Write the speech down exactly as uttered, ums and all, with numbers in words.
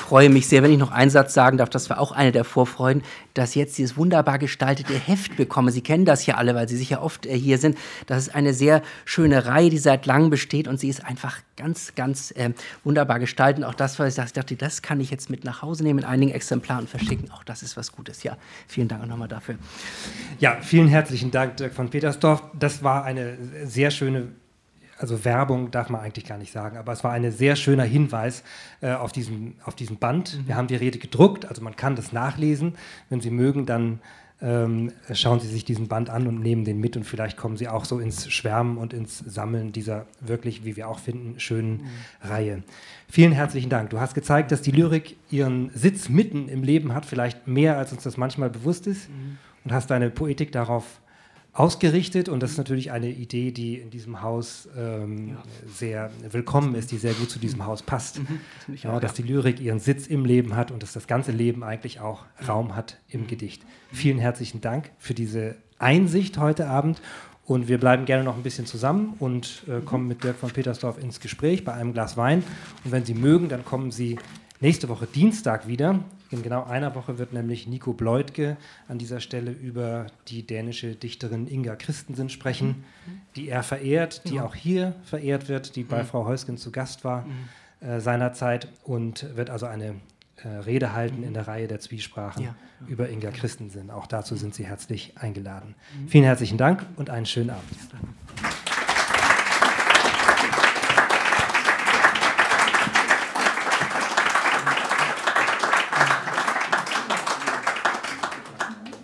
freue mich sehr, wenn ich noch einen Satz sagen darf, das war auch eine der Vorfreuden, dass jetzt dieses wunderbar gestaltete Heft bekomme. Sie kennen das ja alle, weil Sie sicher oft äh, hier sind. Das ist eine sehr schöne Reihe, die seit langem besteht und sie ist einfach ganz, ganz äh, wunderbar gestaltet. Auch das, was ich dachte, das kann ich jetzt mit nach Hause nehmen, in einigen Exemplaren verschicken. Auch das ist was Gutes. Ja, vielen Dank auch nochmal dafür. Ja, vielen herzlichen Dank, Dirk von Petersdorf. Das war eine sehr schöne, also Werbung darf man eigentlich gar nicht sagen, aber es war ein sehr schöner Hinweis äh, auf, diesen, auf diesen Band. Mhm. Wir haben die Rede gedruckt, also man kann das nachlesen. Wenn Sie mögen, dann ähm, schauen Sie sich diesen Band an und nehmen den mit und vielleicht kommen Sie auch so ins Schwärmen und ins Sammeln dieser wirklich, wie wir auch finden, schönen mhm. Reihe. Vielen herzlichen Dank. Du hast gezeigt, dass die Lyrik ihren Sitz mitten im Leben hat, vielleicht mehr, als uns das manchmal bewusst ist, mhm. und hast deine Poetik darauf ausgerichtet und das ist natürlich eine Idee, die in diesem Haus ähm, ja. sehr willkommen ist, die sehr gut zu diesem Haus passt. Mhm, das ja, auch, dass ja. die Lyrik ihren Sitz im Leben hat und dass das ganze Leben eigentlich auch Raum hat im Gedicht. Vielen herzlichen Dank für diese Einsicht heute Abend und wir bleiben gerne noch ein bisschen zusammen und äh, kommen mit Dirk von Petersdorf ins Gespräch bei einem Glas Wein und wenn Sie mögen, dann kommen Sie nächste Woche Dienstag wieder. In genau einer Woche wird nämlich Nico Bleutke an dieser Stelle über die dänische Dichterin Inga Christensen sprechen, die er verehrt, die ja. auch hier verehrt wird, die bei mhm. Frau Heusgen zu Gast war mhm. äh, seinerzeit und wird also eine äh, Rede halten mhm. in der Reihe der Zwiesprachen ja. Ja. über Inga Christensen. Auch dazu sind Sie herzlich eingeladen. Mhm. Vielen herzlichen Dank und einen schönen Abend.